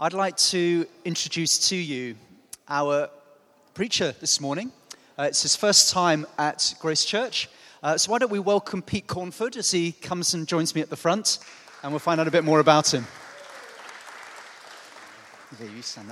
I'd like to introduce to you our preacher this morning. It's his first time at Grace Church. So why don't we welcome Pete Cornford as he comes and joins me at the front, and we'll find out a bit more about him. There you stand.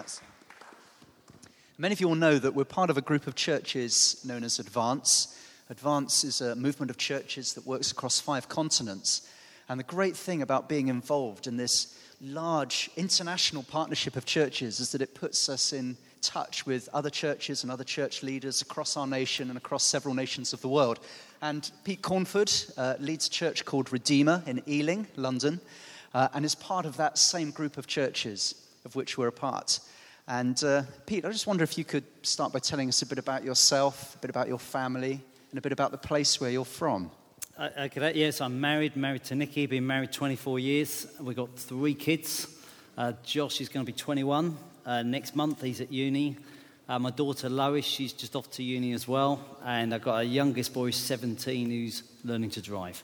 Many of you will know that we're part of a group of churches known as Advance. Advance is a movement of churches that works across 5 continents. And the great thing about being involved in this large international partnership of churches is that it puts us in touch with other churches and other church leaders across our nation and across several nations of the world. And Pete Cornford leads a church called Redeemer in Ealing, London, and is part of that same group of churches of which we're a part. And Pete, I just wonder if you could start by telling us a bit about yourself, a bit about your family, and a bit about the place where you're from. Okay, yes, I'm married to Nikki, been married 24 years. We've got 3 kids. Josh is going to be 21 next month. He's at uni. My daughter Lois, she's just off to uni as well. And I've got a youngest boy, 17, who's learning to drive.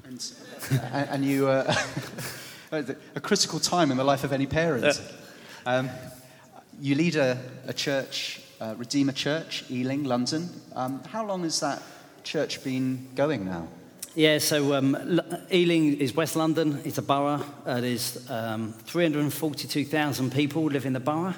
And you, a critical time in the life of any parent. You lead a church, Redeemer Church, Ealing, London. How long has that church been going now? Yeah, so Ealing is West London. It's a borough. There's 342,000 people live in the borough,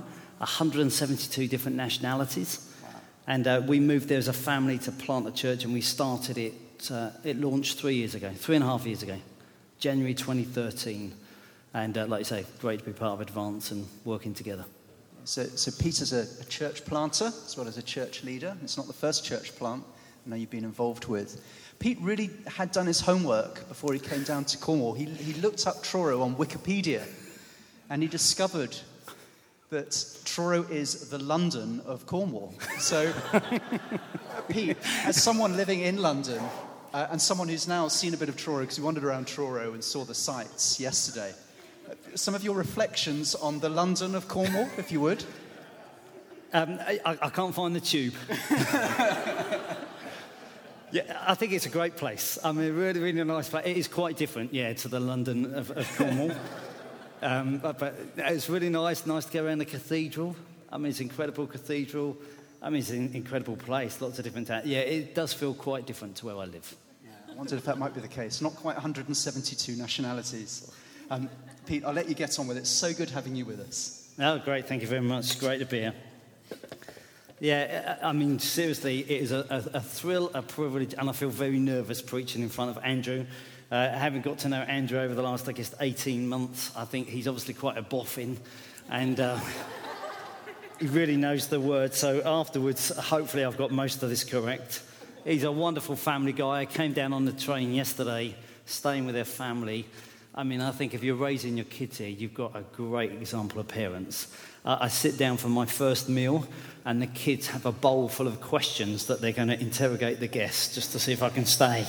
172 different nationalities. Wow. And we moved there as a family to plant a church, and we started it. It launched 3.5 years ago, January 2013. And like you say, great to be part of Advance and working together. So Peter's a church planter as well as a church leader. It's not the first church plant I know you've been involved with. Pete really had done his homework before he came down to Cornwall. He looked up Truro on Wikipedia, and he discovered that Truro is the London of Cornwall. So, Pete, as someone living in London, and someone who's now seen a bit of Truro, because we wandered around Truro and saw the sights yesterday, some of your reflections on the London of Cornwall, if you would. I can't find the tube. Yeah, I think it's a great place. I mean, really, really nice place. It is quite different, to the London of Cornwall. But it's really nice to go around the cathedral. I mean, it's an incredible cathedral. I mean, it's an incredible place, lots of different towns. Yeah, it does feel quite different to where I live. Yeah, I wondered if that might be the case. Not quite 172 nationalities. Pete, I'll let you get on with it. It's so good having you with us. Oh, great. Thank you very much. Great to be here. Yeah, I mean, seriously, it is a thrill, a privilege, and I feel very nervous preaching in front of Andrew. Having got to know Andrew over the last, 18 months, I think he's obviously quite a boffin, and he really knows the word. So afterwards, hopefully I've got most of this correct. He's a wonderful family guy. I came down on the train yesterday, staying with their family. I mean, I think if you're raising your kids here, you've got a great example of parents. I sit down for my first meal, and the kids have a bowl full of questions that they're going to interrogate the guests just to see if I can stay.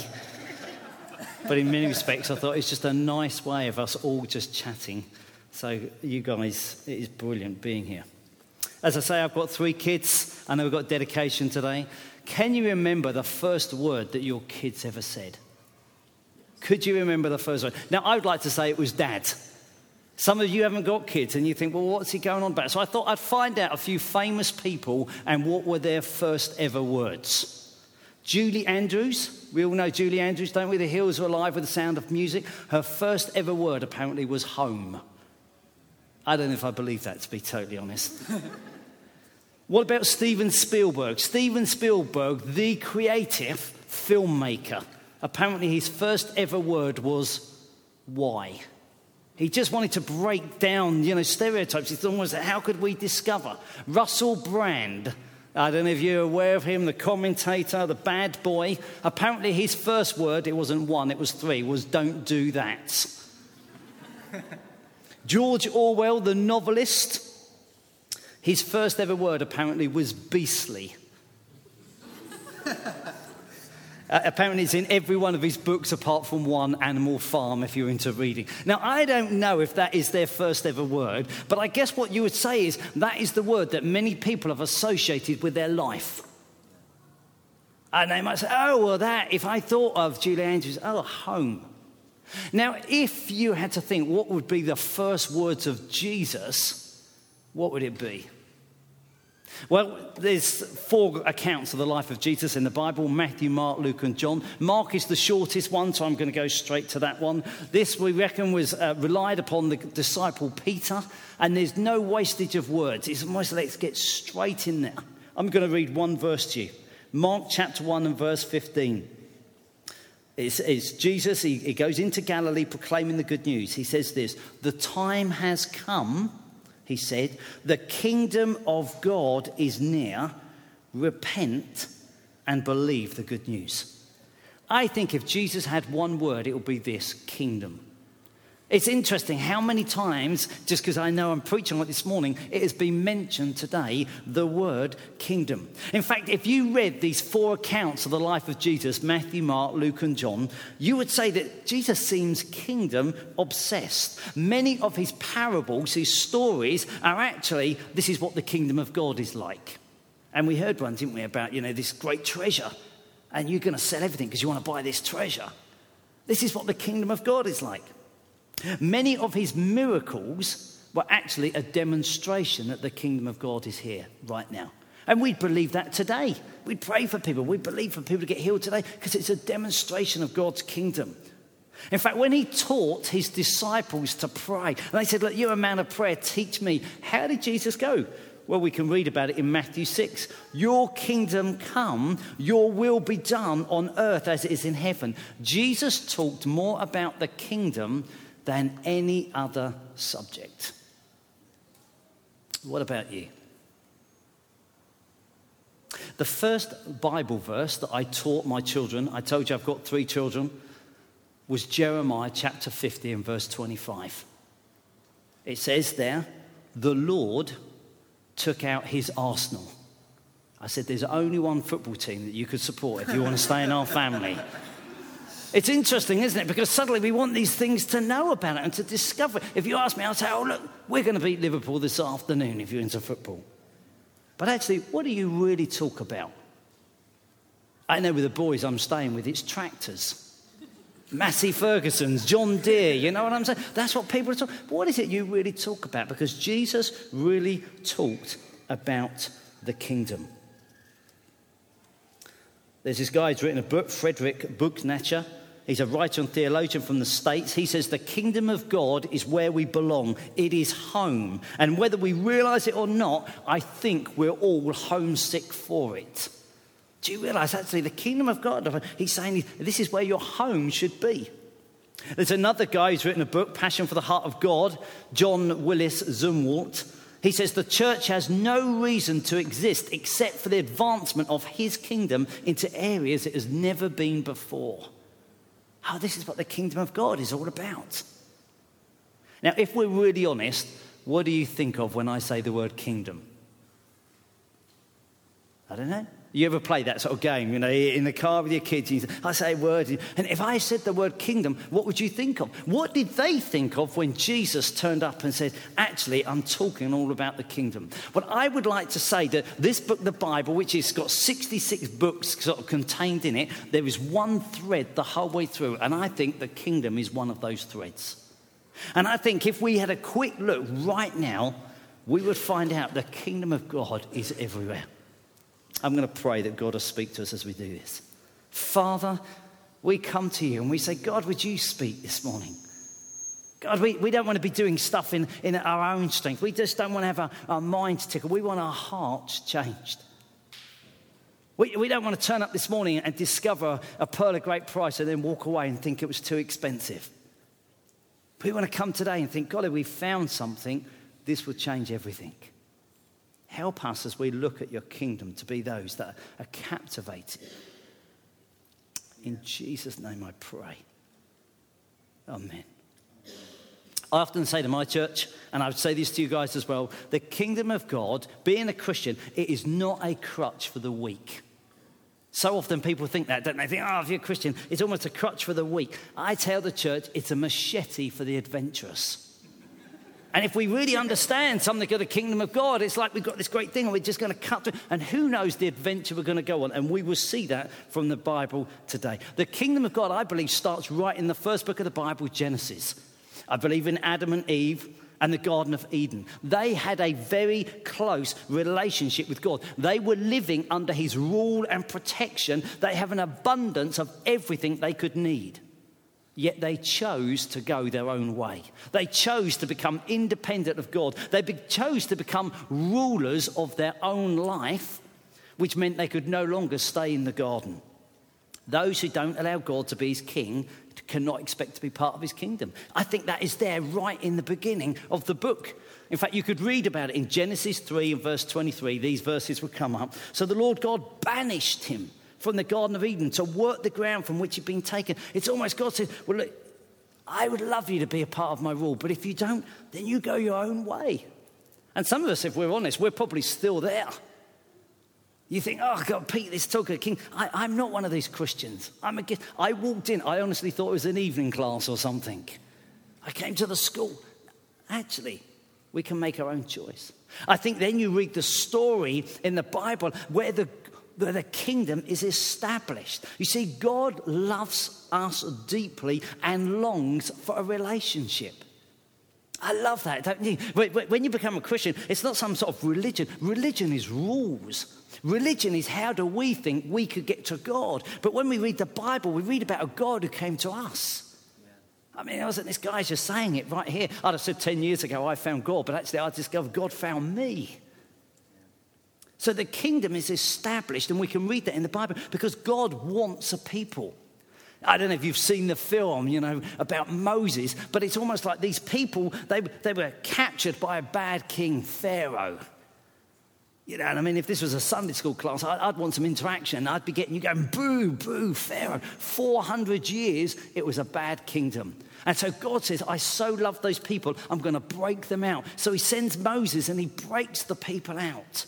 But in many respects, I thought it's just a nice way of us all just chatting. So you guys, it is brilliant being here. As I say, I've got 3 kids. I know we've got dedication today. Can you remember the first word that your kids ever said? Could you remember the first word? Now, I would like to say it was Dad. Some of you haven't got kids, and you think, well, what's he going on about? So I thought I'd find out a few famous people and what were their first ever words. Julie Andrews. We all know Julie Andrews, don't we? The Hills Are Alive with the Sound of Music. Her first ever word, apparently, was home. I don't know if I believe that, to be totally honest. What about Steven Spielberg? Steven Spielberg, the creative filmmaker. Apparently, his first ever word was why. He just wanted to break down, stereotypes. He thought, how could we discover? Russell Brand, I don't know if you're aware of him, the commentator, the bad boy. Apparently, his first word, it wasn't 1, it was 3, was don't do that. George Orwell, the novelist, his first ever word apparently was beastly. Apparently it's in every one of his books apart from one, Animal Farm, if you're into reading. Now, I don't know if that is their first ever word, but I guess what you would say is that is the word that many people have associated with their life. And they might say, oh, well, that, if I thought of Julie Andrews, oh, home. Now, if you had to think what would be the first words of Jesus, what would it be? Well, there's 4 accounts of the life of Jesus in the Bible: Matthew, Mark, Luke, and John. Mark is the shortest one, so I'm going to go straight to that one. This, we reckon, was relied upon the disciple Peter, and there's no wastage of words. It's almost let's get straight in there. I'm going to read one verse to you. Mark chapter 1 and verse 15. It's Jesus, he goes into Galilee proclaiming the good news. He says this: "The time has come," he said, "the kingdom of God is near. Repent and believe the good news." I think if Jesus had one word, it would be this: kingdom. It's interesting how many times, just because I know I'm preaching on it this morning, it has been mentioned today, the word kingdom. In fact, if you read these 4 accounts of the life of Jesus, Matthew, Mark, Luke, and John, you would say that Jesus seems kingdom obsessed. Many of his parables, his stories, are actually, this is what the kingdom of God is like. And we heard one, didn't we, about, this great treasure. And you're going to sell everything because you want to buy this treasure. This is what the kingdom of God is like. Many of his miracles were actually a demonstration that the kingdom of God is here right now. And we'd believe that today. We'd pray for people. We'd believe for people to get healed today because it's a demonstration of God's kingdom. In fact, when he taught his disciples to pray, and they said, "Look, you're a man of prayer, teach me." How did Jesus go? Well, we can read about it in Matthew 6. "Your kingdom come, your will be done on earth as it is in heaven." Jesus talked more about the kingdom than any other subject. What about you? The first Bible verse that I taught my children, I told you I've got 3 children, was Jeremiah chapter 50 and verse 25. It says there, "The Lord took out his arsenal." I said, there's only one football team that you could support if you want to stay in our family. It's interesting, isn't it? Because suddenly we want these things to know about it and to discover it. If you ask me, I'll say, "Oh, look, we're going to beat Liverpool this afternoon," if you're into football. But actually, what do you really talk about? I know with the boys I'm staying with, it's tractors. Massey Ferguson's, John Deere, you know what I'm saying? That's what people are talking about. But what is it you really talk about? Because Jesus really talked about the kingdom. There's this guy who's written a book, Frederick Buchnacher. He's a writer and theologian from the States. He says the kingdom of God is where we belong. It is home. And whether we realize it or not, I think we're all homesick for it. Do you realize actually the kingdom of God, he's saying this is where your home should be. There's another guy who's written a book, Passion for the Heart of God, John Willis Zumwalt. He says the church has no reason to exist except for the advancement of his kingdom into areas it has never been before. Oh, this is what the kingdom of God is all about. Now, if we're really honest, what do you think of when I say the word kingdom? I don't know. You ever play that sort of game, in the car with your kids? I say a word, and if I said the word kingdom, what would you think of? What did they think of when Jesus turned up and said, actually, I'm talking all about the kingdom? But I would like to say that this book, the Bible, which has got 66 books sort of contained in it, there is one thread the whole way through, and I think the kingdom is one of those threads. And I think if we had a quick look right now, we would find out the kingdom of God is everywhere. I'm going to pray that God will speak to us as we do this. Father, we come to you and we say, God, would you speak this morning? God, we don't want to be doing stuff in our own strength. We just don't want to have our minds tickled. We want our hearts changed. We don't want to turn up this morning and discover a pearl of great price and then walk away and think it was too expensive. We want to come today and think, God, if we found something, this would change everything. Help us as we look at your kingdom to be those that are captivated. In Jesus' name I pray. Amen. I often say to my church, and I would say this to you guys as well, the kingdom of God, being a Christian, it is not a crutch for the weak. So often people think that, don't they? They think, if you're a Christian, it's almost a crutch for the weak. I tell the church, it's a machete for the adventurous. And if we really understand something of the kingdom of God, it's like we've got this great thing and we're just going to cut through. And who knows the adventure we're going to go on. And we will see that from the Bible today. The kingdom of God, I believe, starts right in the first book of the Bible, Genesis. I believe in Adam and Eve. and the Garden of Eden. They had a very close relationship with God. They were living under his rule and protection. They have an abundance of everything they could need. Yet they chose to go their own way. They chose to become independent of God. They chose to become rulers of their own life, which meant they could no longer stay in the garden. Those who don't allow God to be his king cannot expect to be part of his kingdom. I think that is there right in the beginning of the book. In fact, you could read about it in Genesis 3 and verse 23. These verses would come up. So the Lord God banished him from the Garden of Eden to work the ground from which he'd been taken. It's almost God said, well, look, I would love you to be a part of my rule, but if you don't, then you go your own way. And some of us, if we're honest, we're probably still there. You think, oh, God, Pete, this talk of the king. I'm not one of these Christians. I walked in, I honestly thought it was an evening class or something. I came to the school. Actually, we can make our own choice. I think then you read the story in the Bible where the kingdom is established. You see, God loves us deeply and longs for a relationship. I love that, don't you? When you become a Christian, it's not some sort of religion. Religion is rules. Religion is how do we think we could get to God. But when we read the Bible, we read about a God who came to us. I mean, wasn't this guy just saying it right here? I'd have said 10 years ago, I found God, but actually I discovered God found me. So the kingdom is established, and we can read that in the Bible because God wants a people. I don't know if you've seen the film, about Moses, but it's almost like these people, they were captured by a bad king, Pharaoh. And I mean, if this was a Sunday school class, I'd want some interaction. I'd be getting you going, boo, boo, Pharaoh. 400 years, it was a bad kingdom. And so God says, I so love those people, I'm going to break them out. So he sends Moses and he breaks the people out.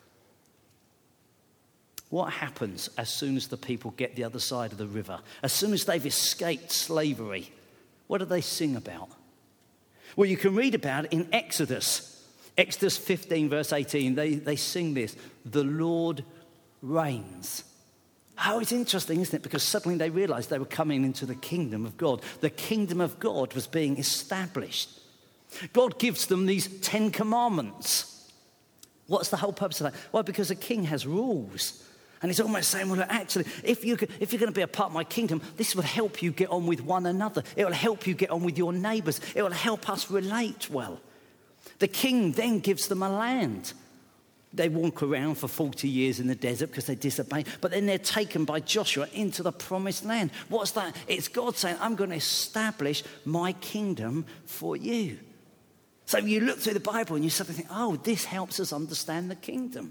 What happens as soon as the people get the other side of the river? As soon as they've escaped slavery, what do they sing about? Well, you can read about it in Exodus. Exodus 15, verse 18, they sing this, the Lord reigns. Oh, it's interesting, isn't it? Because suddenly they realized they were coming into the kingdom of God. The kingdom of God was being established. God gives them these 10 commandments. What's the whole purpose of that? Well, because a king has rules. And he's almost saying, well, actually, if you're going to be a part of my kingdom, this will help you get on with one another. It will help you get on with your neighbors. It will help us relate well. The king then gives them a land. They walk around for 40 years in the desert because they disobey. But then they're taken by Joshua into the promised land. What's that? It's God saying, I'm going to establish my kingdom for you. So you look through the Bible and you suddenly think, oh, this helps us understand the kingdom.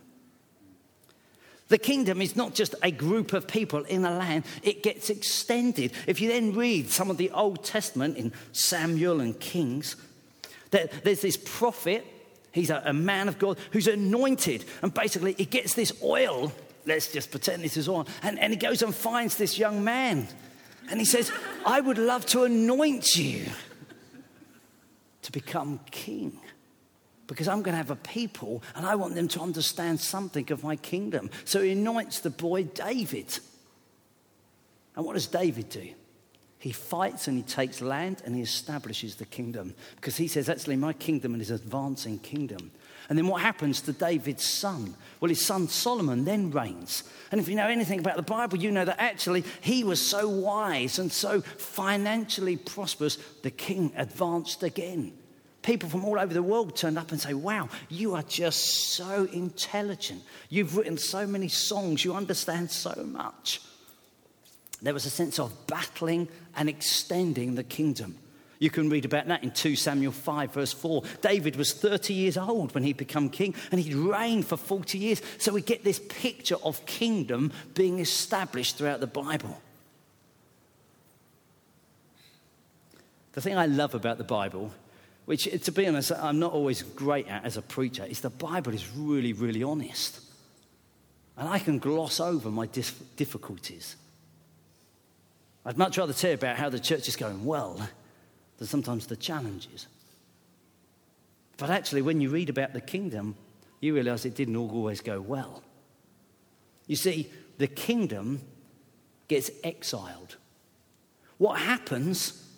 The kingdom is not just a group of people in a land, it gets extended. If you then read some of the Old Testament in Samuel and Kings, there's this prophet, he's a man of God who's anointed, and basically he gets this oil, let's just pretend this is oil, and he goes and finds this young man, and he says, I would love to anoint you to become king. Because I'm going to have a people and I want them to understand something of my kingdom. So he anoints the boy David. And what does David do? He fights and he takes land and he establishes the kingdom. Because he says, actually, my kingdom is an advancing kingdom. And then what happens to David's son? Well, his son Solomon then reigns. And if you know anything about the Bible, you know that actually he was so wise and so financially prosperous, the king advanced again. People from all over the world turned up and say, wow, you are just so intelligent. You've written so many songs. You understand so much. There was a sense of battling and extending the kingdom. You can read about that in 2 Samuel 5, verse 4. David was 30 years old when he became king, and he'd reigned for 40 years. So we get this picture of kingdom being established throughout the Bible. The thing I love about the Bible, which, to be honest, I'm not always great at as a preacher, is the Bible is really, really honest. And I can gloss over my difficulties. I'd much rather tell you about how the church is going well than sometimes the challenges. But actually, when you read about the kingdom, you realize it didn't always go well. You see, the kingdom gets exiled. What happens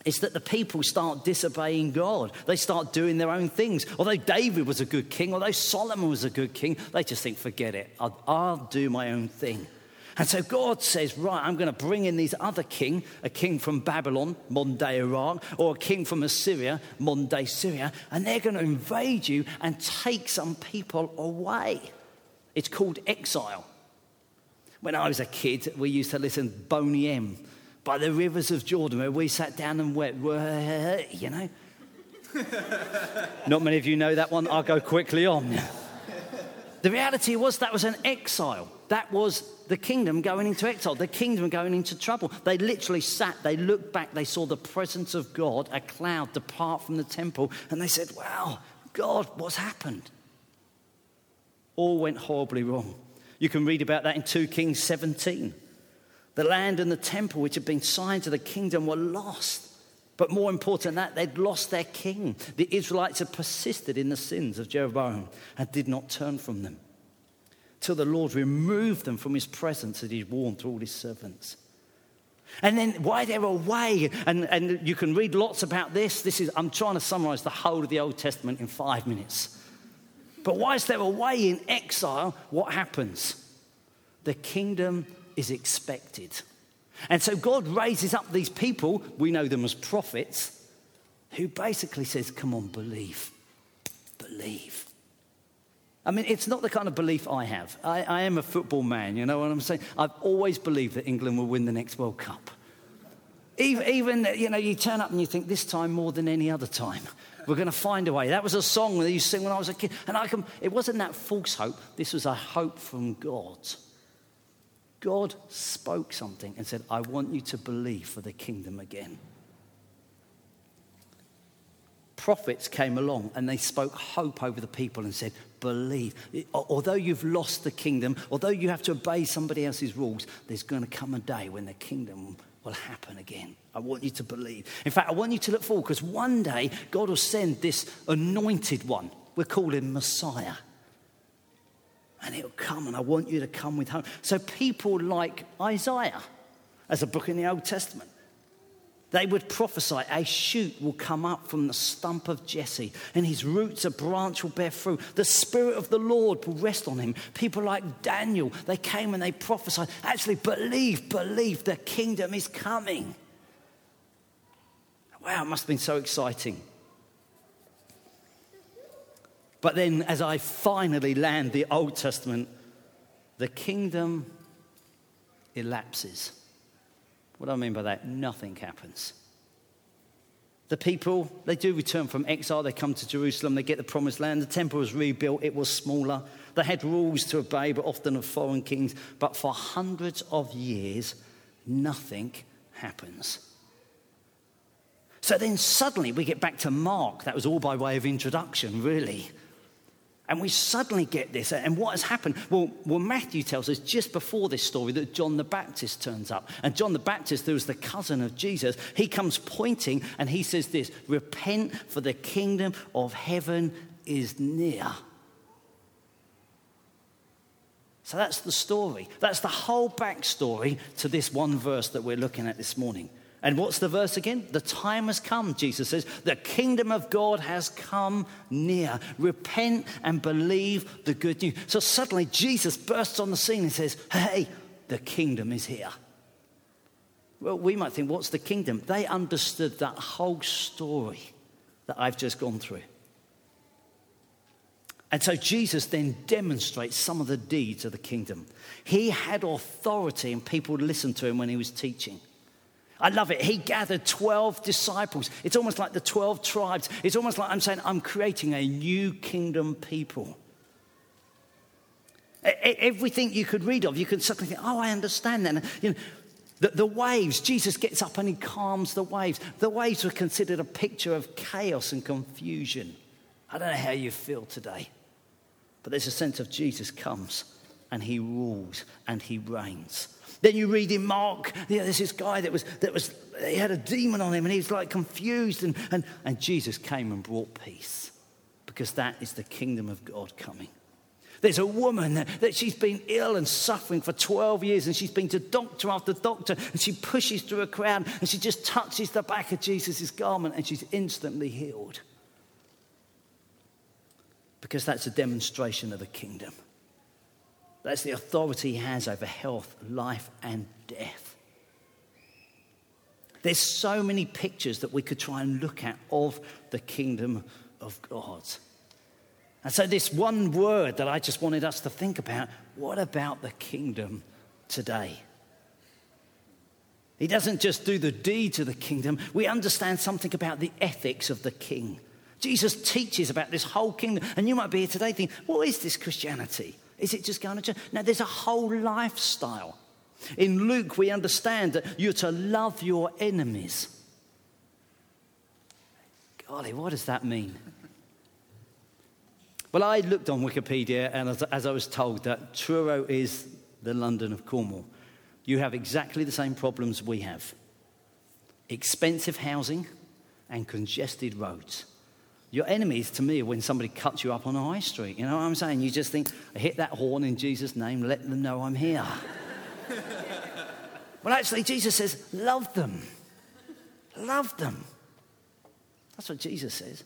is that the people start disobeying God. They start doing their own things. Although David was a good king, although Solomon was a good king, they just think, forget it, I'll do my own thing. And so God says, right, I'm going to bring in these other king, a king from Babylon, modern-day Iraq, or a king from Assyria, modern-day Syria, and they're going to invade you and take some people away. It's called exile. When I was a kid, we used to listen to Boney M by the rivers of Jordan, where we sat down and wept, you know. Not many of you know that one. I'll go quickly on. The reality was that was an exile. That was the kingdom going into exile, the kingdom going into trouble. They literally sat, they looked back, they saw the presence of God, a cloud depart from the temple, and they said, wow, God, what's happened? All went horribly wrong. You can read about that in 2 Kings 17. The land and the temple, which had been signed to the kingdom, were lost. But more important than that, they'd lost their king. The Israelites had persisted in the sins of Jeroboam and did not turn from them, till the Lord removed them from his presence that he'd warned through all his servants. And then why they're away, and you can read lots about this. I'm trying to summarize the whole of the Old Testament in 5 minutes. But whilst they're away in exile, what happens? The kingdom is expected. And so God raises up these people, we know them as prophets, who basically says, come on, believe. Believe. I mean, it's not the kind of belief I have. I am a football man, you know what I'm saying? I've always believed that England will win the next World Cup. Even you know, you turn up and you think, this time more than any other time, we're going to find a way. That was a song that you sing when I was a kid. And it wasn't that false hope. This was a hope from God. God spoke something and said, I want you to believe for the kingdom again. Prophets came along and they spoke hope over the people and said, believe. Although you've lost the kingdom, although you have to obey somebody else's rules, there's going to come a day when the kingdom will happen again. I want you to believe. In fact, I want you to look forward, because one day God will send this anointed one. We'll call him Messiah. And he'll come, and I want you to come with hope. So people like Isaiah, as a book in the Old Testament, they would prophesy, a shoot will come up from the stump of Jesse, and his roots, a branch will bear fruit. The Spirit of the Lord will rest on him. People like Daniel, they came and they prophesied, actually believe, the kingdom is coming. Wow, it must have been so exciting. But then as I finally land the Old Testament, the kingdom elapses. What do I mean by that? Nothing happens. The people, they do return from exile. They come to Jerusalem. They get the promised land. The temple was rebuilt. It was smaller. They had rules to obey, but often of foreign kings. But for hundreds of years, nothing happens. So then suddenly we get back to Mark. That was all by way of introduction, really. And we suddenly get this. And what has happened? Well, Matthew tells us just before this story that John the Baptist turns up. And John the Baptist, who was the cousin of Jesus, he comes pointing and he says this, repent, for the kingdom of heaven is near. So that's the story. That's the whole backstory to this one verse that we're looking at this morning. And what's the verse again? The time has come, Jesus says. The kingdom of God has come near. Repent and believe the good news. So suddenly Jesus bursts on the scene and says, hey, the kingdom is here. Well, we might think, what's the kingdom? They understood that whole story that I've just gone through. And so Jesus then demonstrates some of the deeds of the kingdom. He had authority and people listened to him when he was teaching. I love it. He gathered 12 disciples. It's almost like the 12 tribes. It's almost like I'm saying, I'm creating a new kingdom people. Everything you could read of, you could suddenly think, oh, I understand that. You know, the waves, Jesus gets up and he calms the waves. The waves were considered a picture of chaos and confusion. I don't know how you feel today, but there's a sense of Jesus comes and he rules and he reigns. Then you read in Mark, there's this guy that was he had a demon on him and he was like confused and Jesus came and brought peace, because that is the kingdom of God coming. There's a woman that she's been ill and suffering for 12 years, and she's been to doctor after doctor, and she pushes through a crowd, and she just touches the back of Jesus' garment, and she's instantly healed. Because that's a demonstration of the kingdom. That's the authority he has over health, life, and death. There's so many pictures that we could try and look at of the kingdom of God. And so this one word that I just wanted us to think about, what about the kingdom today? He doesn't just do the deeds of the kingdom. We understand something about the ethics of the king. Jesus teaches about this whole kingdom. And you might be here today thinking, what is this Christianity? Is it just going to church? No, there's a whole lifestyle. In Luke, we understand that you're to love your enemies. Golly, what does that mean? Well, I looked on Wikipedia, and as I was told, that Truro is the London of Cornwall. You have exactly the same problems we have. Expensive housing and congested roads. Your enemies, to me, are when somebody cuts you up on a high street. You know what I'm saying? You just think, hit that horn in Jesus' name, let them know I'm here. Well, actually, Jesus says, love them. Love them. That's what Jesus says.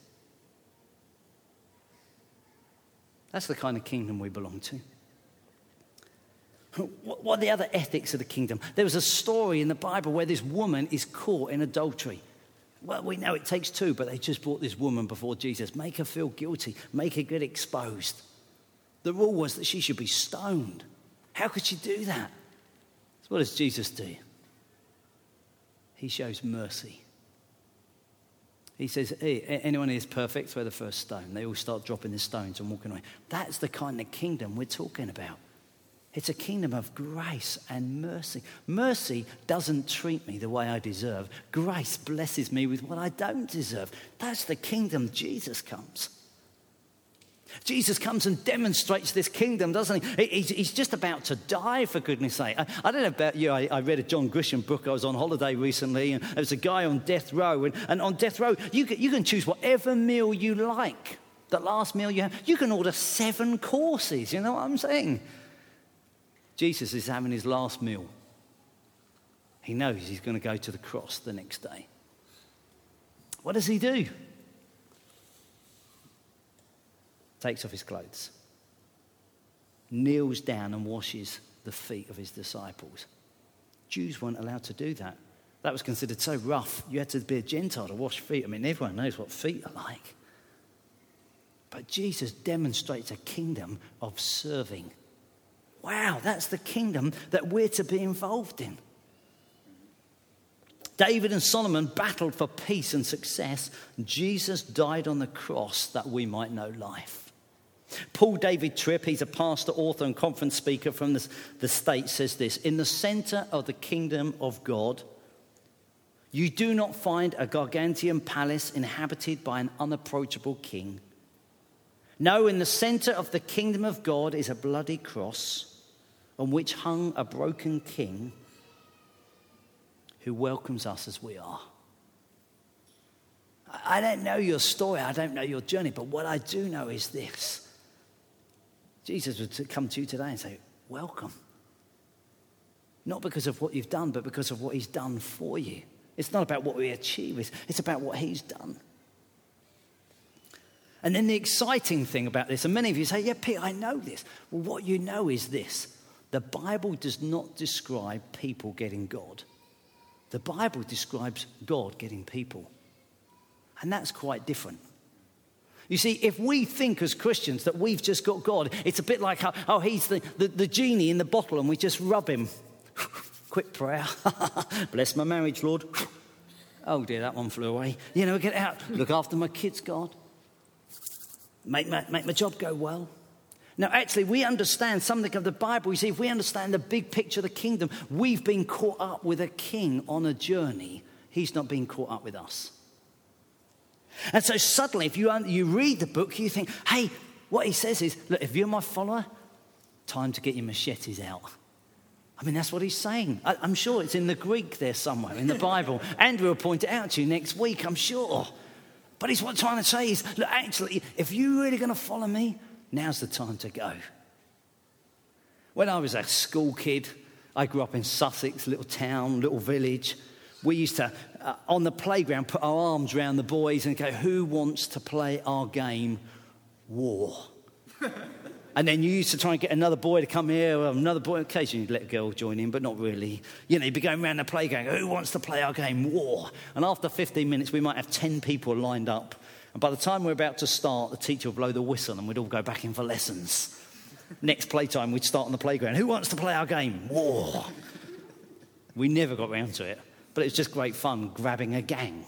That's the kind of kingdom we belong to. What are the other ethics of the kingdom? There was a story in the Bible where this woman is caught in adultery. Well, we know it takes two, but they just brought this woman before Jesus. Make her feel guilty. Make her get exposed. The rule was that she should be stoned. How could she do that? So what does Jesus do? He shows mercy. He says, hey, anyone here is perfect? Throw the first stone. They all start dropping the stones and walking away. That's the kind of kingdom we're talking about. It's a kingdom of grace and mercy. Mercy doesn't treat me the way I deserve. Grace blesses me with what I don't deserve. That's the kingdom Jesus comes. Jesus comes and demonstrates this kingdom, doesn't he? He's just about to die, for goodness sake. I don't know about you. I read a John Grisham book. I was on holiday recently, and there was a guy on death row. And on death row, you can choose whatever meal you like. The last meal you have, you can order 7 courses. You know what I'm saying? Jesus is having his last meal. He knows he's going to go to the cross the next day. What does he do? Takes off his clothes, kneels down and washes the feet of his disciples. Jews weren't allowed to do that. That was considered so rough. You had to be a Gentile to wash feet. I mean, everyone knows what feet are like. But Jesus demonstrates a kingdom of serving. Wow, that's the kingdom that we're to be involved in. David and Solomon battled for peace and success. Jesus died on the cross that we might know life. Paul David Tripp, he's a pastor, author, and conference speaker from the States, says this: in the center of the kingdom of God, you do not find a gargantuan palace inhabited by an unapproachable king. No, in the center of the kingdom of God is a bloody cross on which hung a broken king who welcomes us as we are. I don't know your story, I don't know your journey, but what I do know is this. Jesus would come to you today and say, welcome. Not because of what you've done, but because of what he's done for you. It's not about what we achieve, it's about what he's done. And then the exciting thing about this, and many of you say, yeah, Pete, I know this. Well, what you know is this. The Bible does not describe people getting God. The Bible describes God getting people. And that's quite different. You see, if we think as Christians that we've just got God, it's a bit like how he's the genie in the bottle and we just rub him. Quick prayer. Bless my marriage, Lord. Oh dear, that one flew away. You know, get out. Look after my kids, God. Make my job go well. Now, actually, we understand something of the Bible. You see, if we understand the big picture of the kingdom, we've been caught up with a king on a journey. He's not been caught up with us. And so suddenly, if you read the book, you think, hey, what he says is, look, if you're my follower, time to get your machetes out. I mean, that's what he's saying. I'm sure it's in the Greek there somewhere in the Bible. Andrew will point it out to you next week, I'm sure. But he's trying to say is, look, actually, if you're really going to follow me, now's the time to go. When I was a school kid, I grew up in Sussex, little town, little village. We used to, on the playground, put our arms around the boys and go, who wants to play our game, war? And then you used to try and get another boy to come here, or another boy. Occasionally you'd let a girl join in, but not really. You know, you'd be going around the playground, who wants to play our game, war? And after 15 minutes, we might have 10 people lined up. And by the time we're about to start, the teacher would blow the whistle and we'd all go back in for lessons. Next playtime, we'd start on the playground. Who wants to play our game? War. We never got round to it, but it was just great fun grabbing a gang.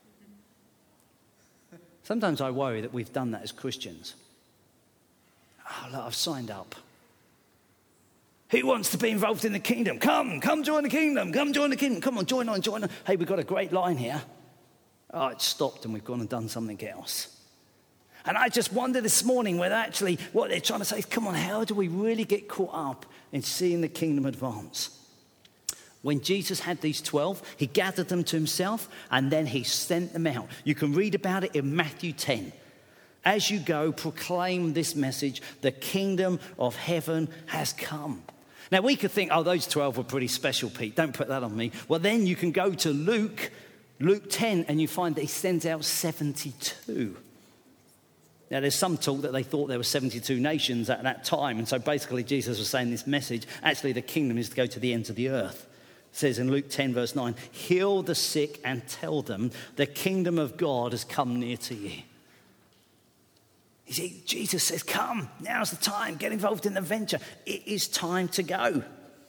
Sometimes I worry that we've done that as Christians. Oh, look, I've signed up. Who wants to be involved in the kingdom? Come join the kingdom. Come join the kingdom. Come on, join on. Hey, we've got a great line here. Oh, it's stopped and we've gone and done something else. And I just wonder this morning whether actually what they're trying to say is, come on, how do we really get caught up in seeing the kingdom advance? When Jesus had these 12, he gathered them to himself and then he sent them out. You can read about it in Matthew 10. As you go, proclaim this message, the kingdom of heaven has come. Now, we could think, oh, those 12 were pretty special, Pete. Don't put that on me. Well, then you can go to Luke 10, and you find that he sends out 72. Now, there's some talk that they thought there were 72 nations at that time. And so basically Jesus was saying this message, actually the kingdom is to go to the ends of the earth. It says in Luke 10, verse 9, heal the sick and tell them the kingdom of God has come near to you. You see, Jesus says, come, now's the time, get involved in the venture. It is time to go.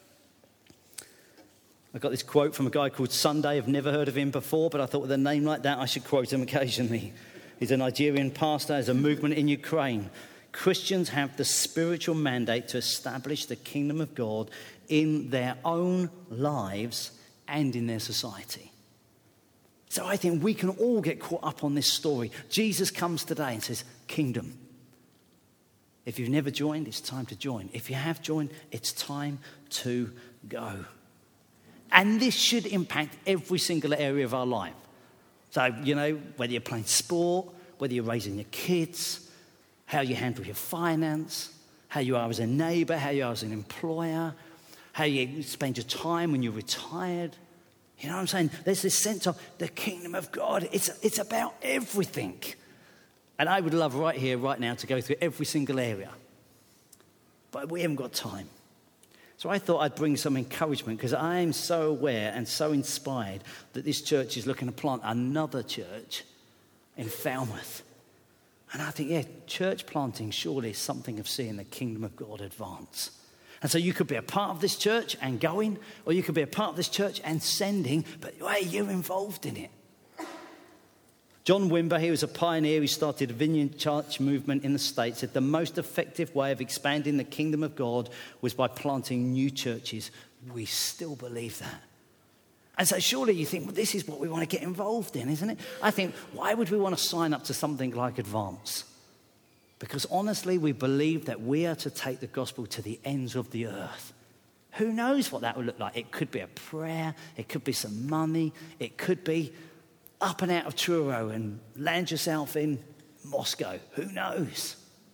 I got this quote from a guy called Sunday. I've never heard of him before, but I thought with a name like that, I should quote him occasionally. He's a Nigerian pastor, has a movement in Ukraine. Christians have the spiritual mandate to establish the kingdom of God in their own lives and in their society. So I think we can all get caught up on this story. Jesus comes today and says, kingdom. If you've never joined, it's time to join. If you have joined, it's time to go. And this should impact every single area of our life. So, you know, whether you're playing sport, whether you're raising your kids, how you handle your finance, how you are as a neighbour, how you are as an employer, how you spend your time when you're retired. You know what I'm saying? There's this sense of the kingdom of God. It's about everything. And I would love right here, right now, to go through every single area. But we haven't got time. So I thought I'd bring some encouragement because I am so aware and so inspired that this church is looking to plant another church in Falmouth. And I think, yeah, church planting surely is something of seeing the kingdom of God advance. And so you could be a part of this church and going, or you could be a part of this church and sending, but hey, you're involved in it. John Wimber, he was a pioneer. He started a Vineyard Church movement in the States. Said the most effective way of expanding the kingdom of God was by planting new churches. We still believe that. And so surely you think, well, this is what we want to get involved in, isn't it? I think, why would we want to sign up to something like Advance? Because honestly, we believe that we are to take the gospel to the ends of the earth. Who knows what that would look like? It could be a prayer. It could be some money. It could be up and out of Truro and land yourself in Moscow. Who knows?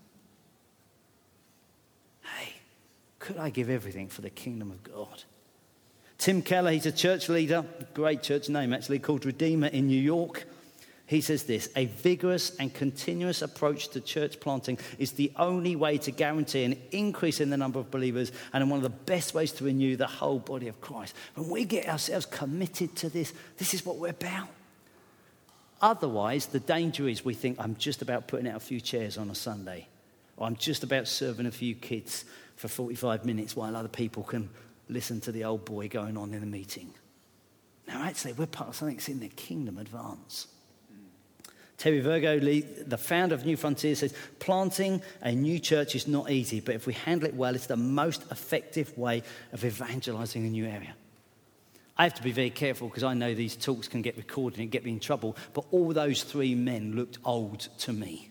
Hey, could I give everything for the kingdom of God? Tim Keller, he's a church leader, great church name actually, called Redeemer in New York. He says this, a vigorous and continuous approach to church planting is the only way to guarantee an increase in the number of believers and one of the best ways to renew the whole body of Christ. When we get ourselves committed to this, this is what we're about. Otherwise, the danger is we think, I'm just about putting out a few chairs on a Sunday, or I'm just about serving a few kids for 45 minutes while other people can listen to the old boy going on in the meeting. Now, actually, we're part of something that's in the kingdom advance. Terry Virgo, the founder of New Frontier, says, planting a new church is not easy, but if we handle it well, it's the most effective way of evangelizing a new area. I have to be very careful because I know these talks can get recorded and get me in trouble, but all those three men looked old to me.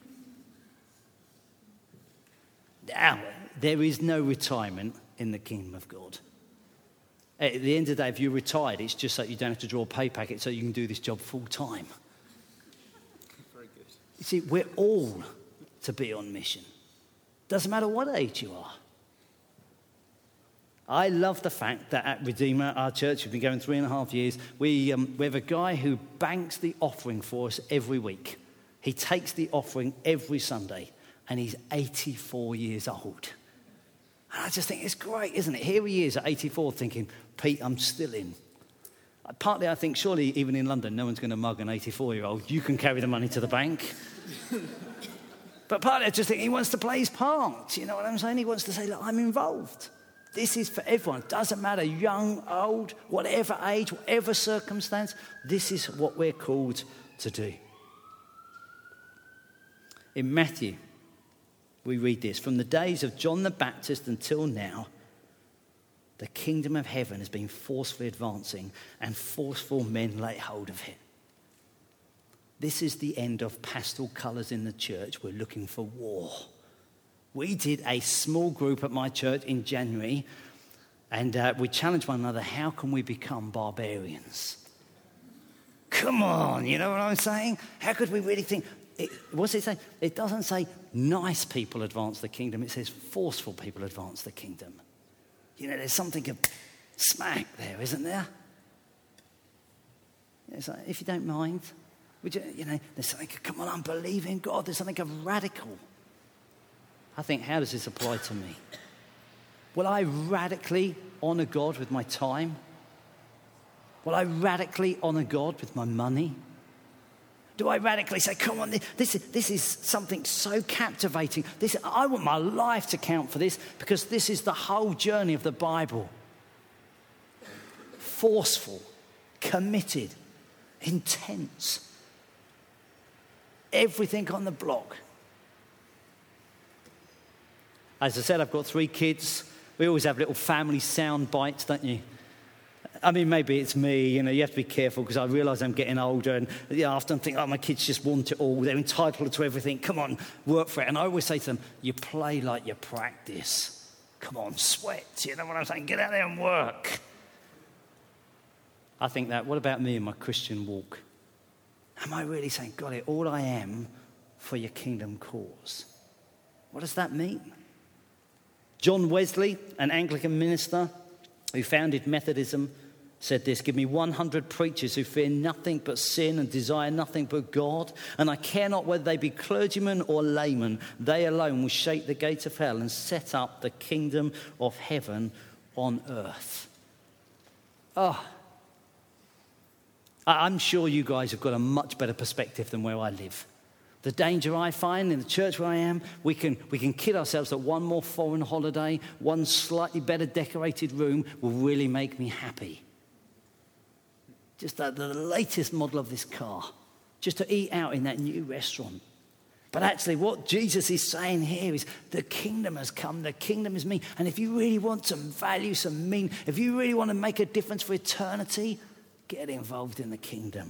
Now, there is no retirement in the kingdom of God. At the end of the day, if you're retired, it's just so you don't have to draw a pay packet so you can do this job full time. Very good. You see, we're all to be on mission. Doesn't matter what age you are. I love the fact that at Redeemer, our church, we've been going 3.5 years, we have a guy who banks the offering for us every week. He takes the offering every Sunday, and he's 84 years old. And I just think it's great, isn't it? Here he is at 84 thinking, Pete, I'm still in. Partly I think surely even in London, no one's going to mug an 84-year-old. You can carry the money to the bank. But partly I just think he wants to play his part. You know what I'm saying? He wants to say, look, I'm involved. This is for everyone. It doesn't matter, young, old, whatever age, whatever circumstance. This is what we're called to do. In Matthew, we read this. From the days of John the Baptist until now, the kingdom of heaven has been forcefully advancing, and forceful men lay hold of it. This is the end of pastel colours in the church. We're looking for war. We did a small group at my church in January, and we challenged one another, how can we become barbarians? Come on, you know what I'm saying? How could we really think? What's it say? It doesn't say nice people advance the kingdom. It says forceful people advance the kingdom. You know, there's something of smack there, isn't there? It's like, if you don't mind, would you know, there's something, come on, I'm believing God. There's something of radical. I think, how does this apply to me? Will I radically honour God with my time? Will I radically honour God with my money? Do I radically say, come on, this is something so captivating. I want my life to count for this, because this is the whole journey of the Bible. Forceful, committed, intense. Everything on the block. As I said, I've got 3 kids. We always have little family sound bites, don't you? I mean, maybe it's me, you know, you have to be careful because I realise I'm getting older and I often think, oh, my kids just want it all. They're entitled to everything. Come on, work for it. And I always say to them, you play like you practice. Come on, sweat. You know what I'm saying? Get out there and work. I think that, what about me in my Christian walk? Am I really saying, God, all I am for your kingdom cause? What does that mean? John Wesley, an Anglican minister who founded Methodism, said this, give me 100 preachers who fear nothing but sin and desire nothing but God, and I care not whether they be clergymen or laymen. They alone will shake the gates of hell and set up the kingdom of heaven on earth. Oh, I'm sure you guys have got a much better perspective than where I live. The danger I find in the church where I am, we can kid ourselves that one more foreign holiday, one slightly better decorated room will really make me happy. Just the latest model of this car, just to eat out in that new restaurant. But actually what Jesus is saying here is the kingdom has come, the kingdom is me. And if you really want some value, some meaning, if you really want to make a difference for eternity, get involved in the kingdom.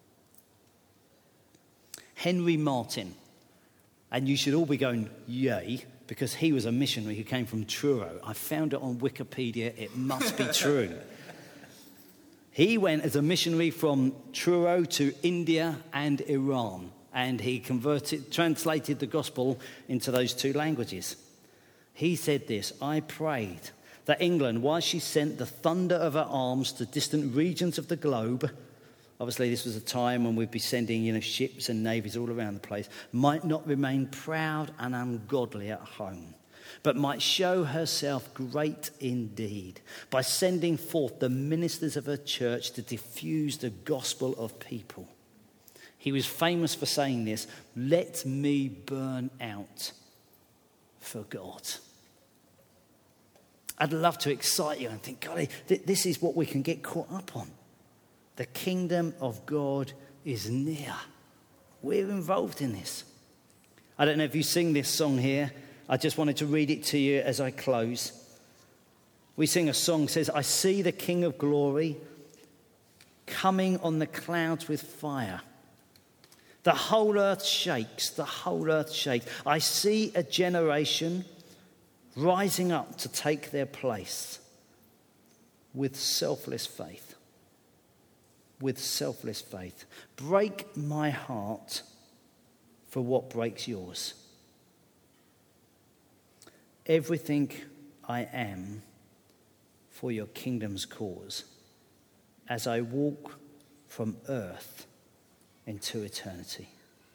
Henry Martin, and you should all be going, yay, because he was a missionary who came from Truro. I found it on Wikipedia, it must be true. He went as a missionary from Truro to India and Iran, and he translated the gospel into those 2 languages. He said this, I prayed that England, while she sent the thunder of her arms to distant regions of the globe, obviously this was a time when we'd be sending, ships and navies all around the place, might not remain proud and ungodly at home, but might show herself great indeed by sending forth the ministers of her church to diffuse the gospel of people. He was famous for saying this, let me burn out for God. I'd love to excite you and think, God, this is what we can get caught up on. The kingdom of God is near. We're involved in this. I don't know if you sing this song here. I just wanted to read it to you as I close. We sing a song that says, I see the King of glory coming on the clouds with fire. The whole earth shakes, the whole earth shakes. I see a generation rising up to take their place with selfless faith. With selfless faith. Break my heart for what breaks yours. Everything I am for your kingdom's cause as I walk from earth into eternity.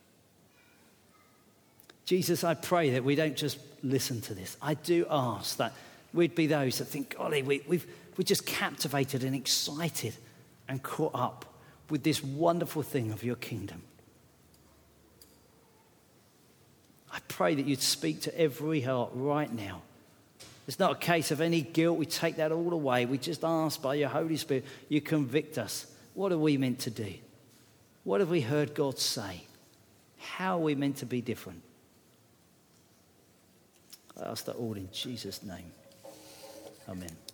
Jesus, I pray that we don't just listen to this. I do ask that we'd be those that think, golly, we're just captivated and excited and caught up with this wonderful thing of your kingdom. I pray that you'd speak to every heart right now. It's not a case of any guilt. We take that all away. We just ask by your Holy Spirit, you convict us. What are we meant to do? What have we heard God say? How are we meant to be different? I ask that all in Jesus' name. Amen.